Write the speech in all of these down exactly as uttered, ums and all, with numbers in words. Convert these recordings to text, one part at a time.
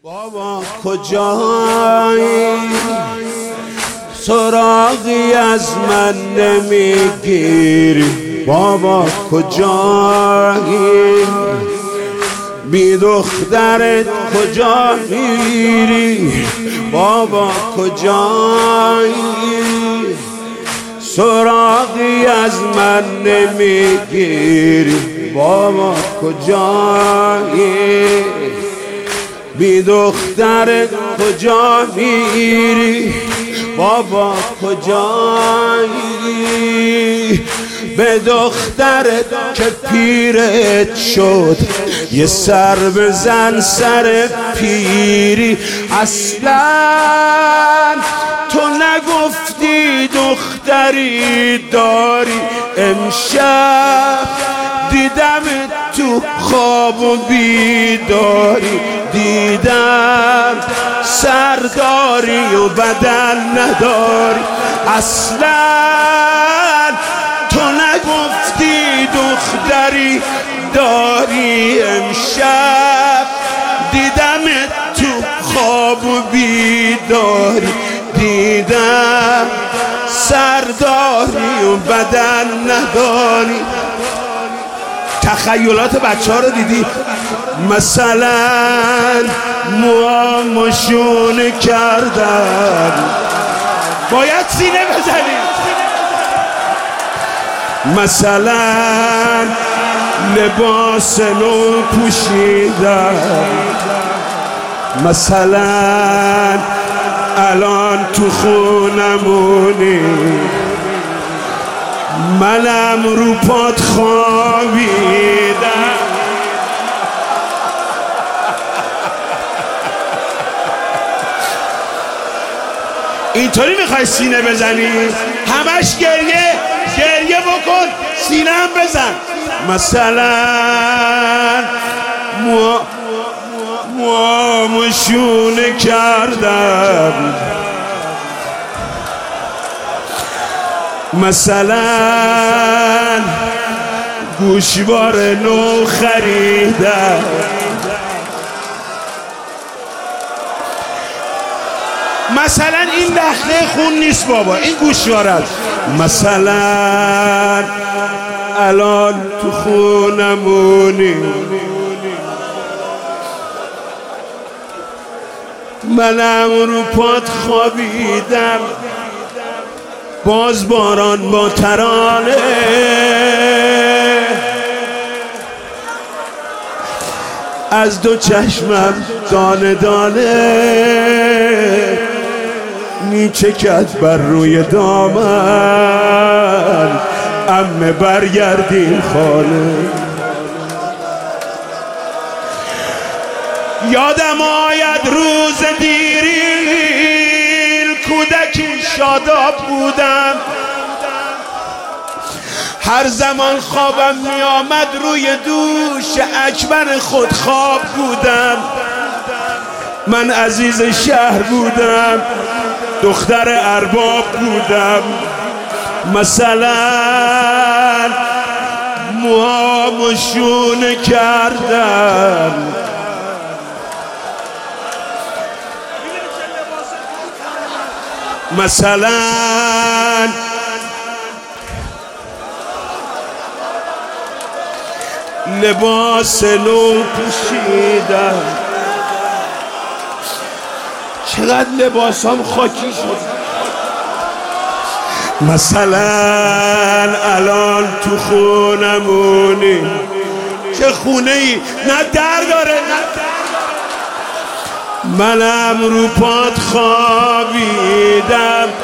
بابا کجایی؟ سراغی از من نمیگیری. بابا کجایی؟ بی دخترت کجا میری؟ بابا کجایی؟ سراغی از من نمیگیری. بابا کجایی؟ بی دخترت کجا میری؟ بابا کجایی؟ به دخترت که پیرت شد یه سر بزن سر پیری. اصلا تو نگفتی دختری داری. امشب دیدم تو خواب و بیداری. دیدم سرداری و بدن نداری. اصلا تو نگفتی دختری داری. امشب دیدم تو خواب و بیداری. دیدم سرداری و بدن نداری. تخیلات بچه ها رو دیدی؟ مثلا موامشون کردن. باید سینه بزنی. مثلا لباس نو پوشیدن. مثلا الان تو خونمونی، منم رو پات خوابیدم. اینطوری میخوای سینه بزنی؟ همش گریه گریه بکن، سینه هم بزن. مثلا مو موامشونه کردم. مثلا گوشوار نو خریدم. مثلا این دخله خون نیست بابا، این گوشوار است. مثلا الان تو خونمونی، منم رو پات خوابیدم. باز باران با ترانه از دو چشمم دانه دانه میچکد بر روی دامن. عمه برگردیم خانه. یادم آید روز دیرین، کودکی شاداب بودم. هر زمان خوابم می آمد روی دوش اکبر خود خواب بودم. من عزیز شهر بودم، دختر ارباب بودم. مثلا موامشون کردم. مثلا لباس نو پوشیدم. چقدر لباسام خاکی شد. مثلا الان تو خونمونی. چه خونه ای؟ نه در داره نه. منم رو پات خوابیدم.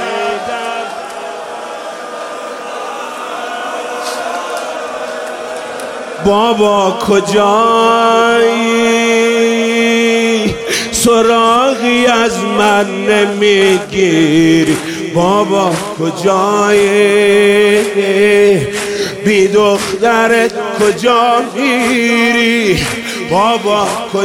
بابا کجایی؟ سراغی از من نمیگیری. بابا کجایی؟ بی دخترت کجا میری؟ بابا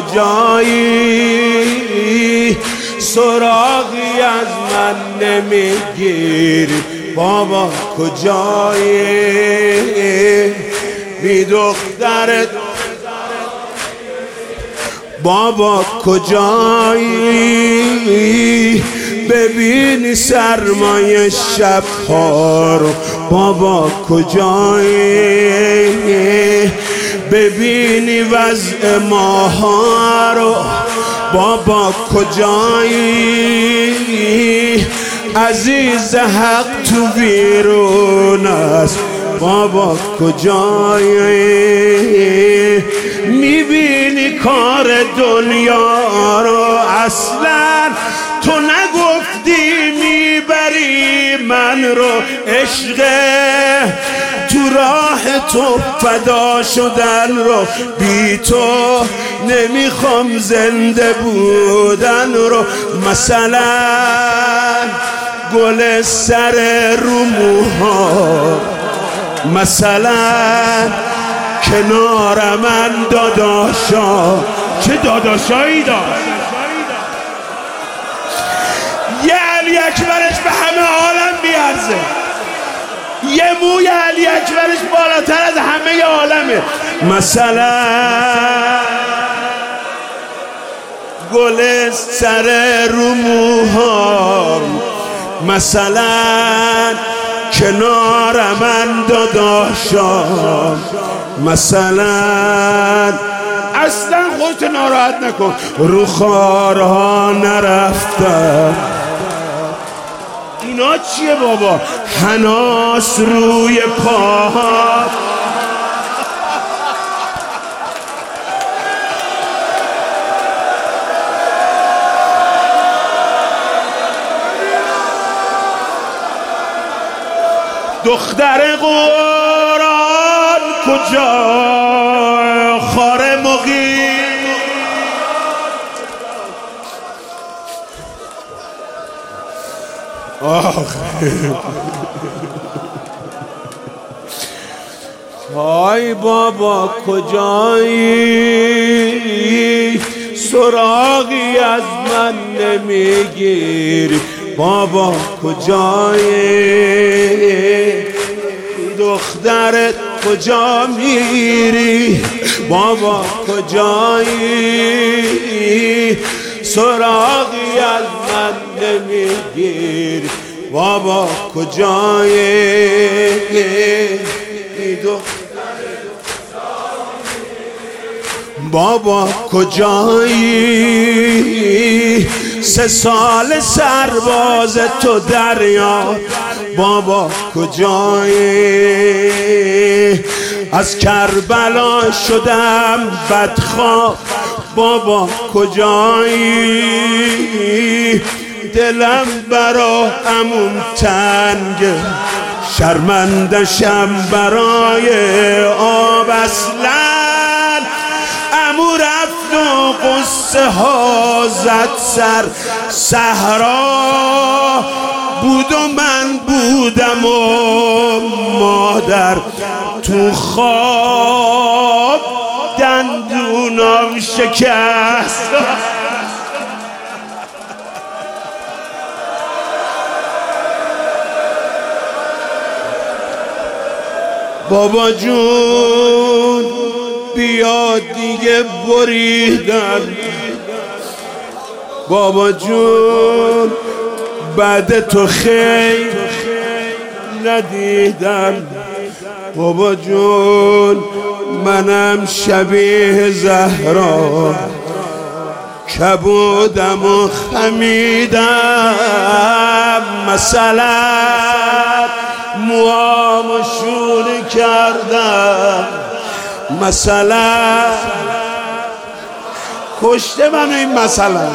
کجایی؟ سراغی از من نمیگیری. بابا کجایی؟ بی دخترت بابا کجایی ببینی سرمایه شبها رو، بابا کجایی ببینی وضع ماها رو، بابا کجایی عزیز حق تو بیرون است، بابا کجایی میبینی کار دنیا رو، اصلا تو نگفتی میبری من رو، عشق تو راه تو فدا شدن رو، بی تو نمیخوام زنده بودن رو. مثلا گل سر رو موها، مثلا کنار من داداشا، چه داداشایی داشت، یه علی اکبرش به همه عالم بیارزه، یه موی علی اکبرش بالاتر از همه عالمه. مثلا گل سر رو موها، مثلا کنار من داداشام، مثلا اصلا خودت ناراحت نکن، رو خارها نرفتم. اینا چیه بابا؟ هناس روی پاها، دختر قرآن کجا خار مقیم، آی بابا کجایی سراغی از من نمیگیری، بابا کجایی دخترت کجا میری، بابا کجایی سراغی از من نمیگیری، بابا کجایی بابا کجایی سه سال سرباز تو دریا، بابا کجایی از کربلا شدم بدخواه، بابا کجایی دلم برا عموم تنگه، شرمندشم برای آب، اصلا عمو رفت و قصه ها زد سر صحرا بود و من بودم و مادر تو خواب دندونم شکست. بابا جون بیا دیگه بریدن، بابا جون بعد تو خیر ندیدم، بابا جون منم شبیه زهرا کبودم و خمیدم، مثلا موامو شونه کردم، مثلا کشته منو این مثلا،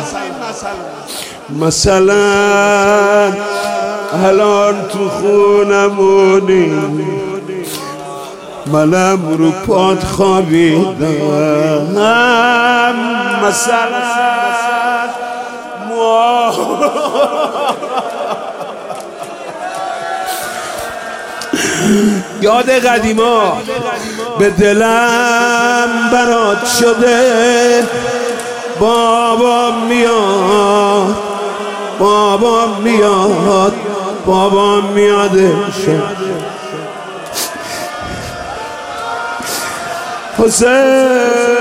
مثلا الان تو خونمونی منم رو پات خوابیدم، مثلا یاد قدیما به دلم برات شده، بابا میاد بابا میاد بابا میادش حسین